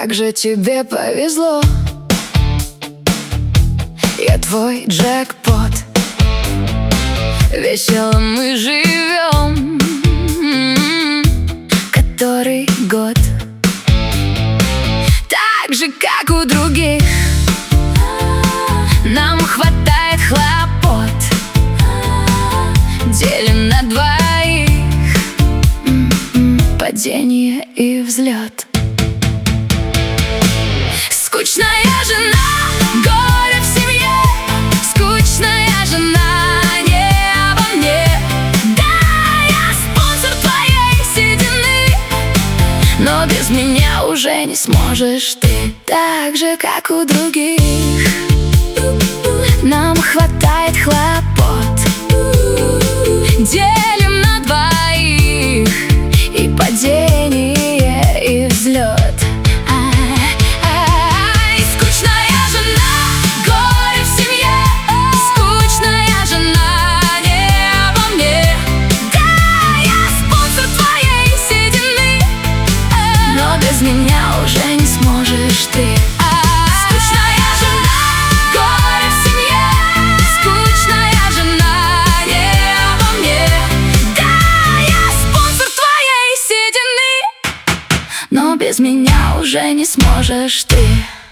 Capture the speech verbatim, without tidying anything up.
как же тебе повезло. Я твой джекпот. Весело мы живем который год, так же, как у других. Нам хватает хлопот, делим на двоих, падение и взлет. Скучная жена, горе в семье. Скучная жена, не обо мне. Да, я спонсор твоей седины, но без меня уже не сможешь ты. Так же, как у других. Нам хватает хлопот, делим на двоих, и падение, и взлет. Без меня уже не сможешь ты. Скучная жена, горе в семье. Скучная жена, не обо мне. Да, я спонсор твоей седины, но без меня уже не сможешь ты.